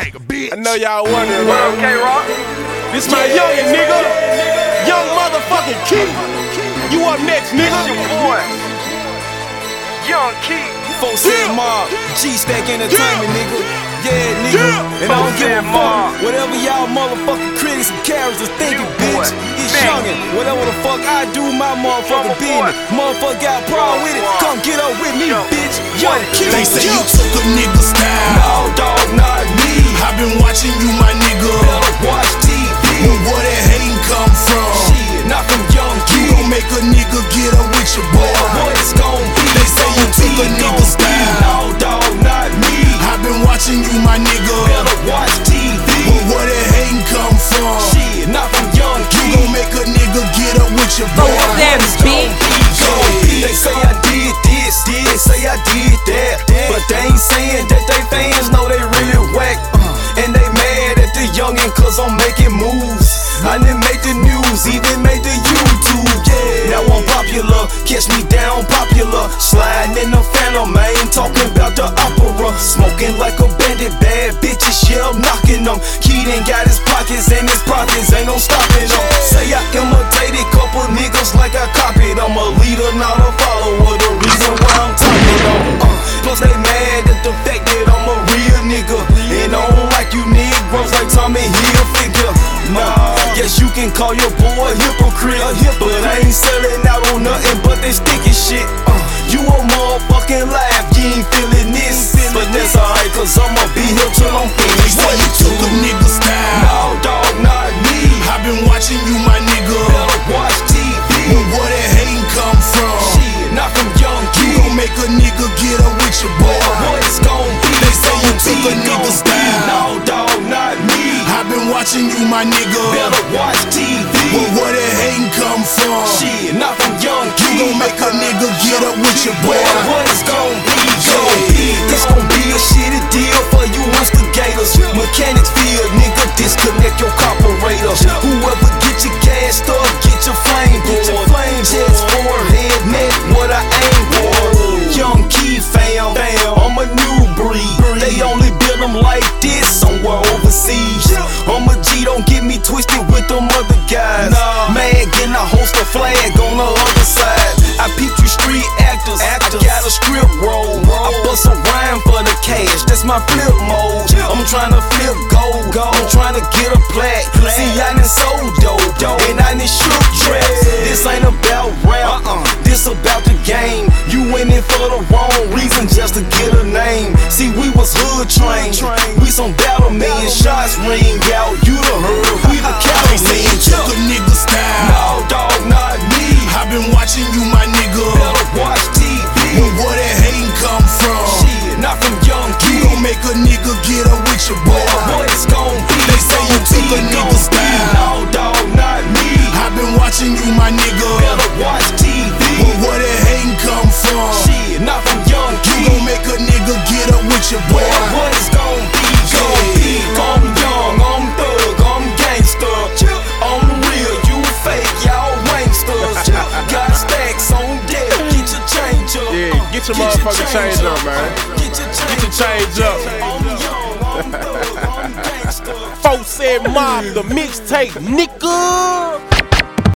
nigga, bitch. I know y'all wondering, Well, K-Rock. This my youngin', nigga. Young motherfucking Key. You up next, nigga. It's your boy, Young Key. Folks said Mob, G-Stack Entertainment, nigga. Yeah, nigga. And I don't give a fuck whatever y'all motherfucking critics and characters thinking, bitch. It's youngin'. Whatever the fuck I do, my motherfucking business. Motherfucker got a problem with it, come get up with me, bitch. Young Key. They say you took a nigga style. No, dog, not me. I've been watching you, my nigga. Better watch TV. Where that hating come from? Shit, not from Young Key. You gon' make a nigga get up with your boy. What it's gon' be? They say you took a nigga style. No, dog, not me. I've been watching you, my nigga. Better watch TV. Where that hating come from? Shit, not from Young Key. You gon' make a nigga get up with your boy. They say I did this, they say I did that, but they ain't saying that they fans know they real whack. And they mad at the youngin' cause I'm making moves. I done make the news, even made the YouTube, yeah. Now I'm popular, catch me down popular. Sliding in the Phantom, man, talking about the opera. Smoking like a bandit, bad bitches, yeah, I'm knocking them. Keaton got his pockets and his pockets, ain't no stopping them. Say I imitated couple niggas like I copied. I'm a leader, not a follower, the reason why I'm talking on. Plus they mad at the fact that I'm a real nigga. And I don't like you niggas like Tommy Hilfiger. Nah, guess you can call your boy a hypocrite, but I ain't selling out on nothing but they sticky shit. You a motherfucking laugh, you ain't feeling this, but that's alright cause I'ma be here till I'm They finished. say you took a nigga style. No, dog, not me. I've been watching you, my nigga. Better watch TV. Where that hating come from? Shit, not from Young Key. You gon' make a nigga get up with your boy. What it's gon' be? They say you took a nigga style. No, dog, not me. I've been watching you, my nigga. Better watch TV. Where that hating come from? Shit, not from Young Key. You gon' make a nigga get up with your boy. What it's gon' be? This gon' be a shitty deal for you instigators. Mechanics field, nigga, disconnect your carburetor. Whoever get your gas up, get your flame board. Jets forehead, neck, what I aim for. Young Key fam, I'm a new breed. They only build them like this somewhere overseas. I'm a G, don't get me twisted with them other guys. Mad, getting a host a flag on the other side. I peep you street actors. I got a script roll. I bust a rhyme for the cash, that's my flip mode. I'm tryna flip gold, I'm tryna get a plaque. See, I done sold dope, and I done shook traps. This ain't about rap, this about the game. You in it for the wrong reason, just to get a name. See, we was hood trained, we some battle million shots ring out. You the herd, we the They say you took cattle. a nigga style. No, dog, not me. I've been watching you, my nigga. Better watch TV. Where that hating come from? Shit, not from Young Key. You gon' make a nigga get up with your boy. What it's gon' be? They say you took a nigga style. No, dog, not me. I've been watching you, my nigga. Better watch TV. Where that hating come from? Shit, not from Young Key. You gon' make a nigga get up with your boy. What it's gon' be? I'm young, I'm thug, I'm gangster. I'm real, you fake, y'all wanksters. Got stacks on deck, get your change up. Yeah, get your motherfucking change up, man. Get your change up. I'm young, I'm thug, I'm gangster. Folks said Mob, the mixtape, nigga.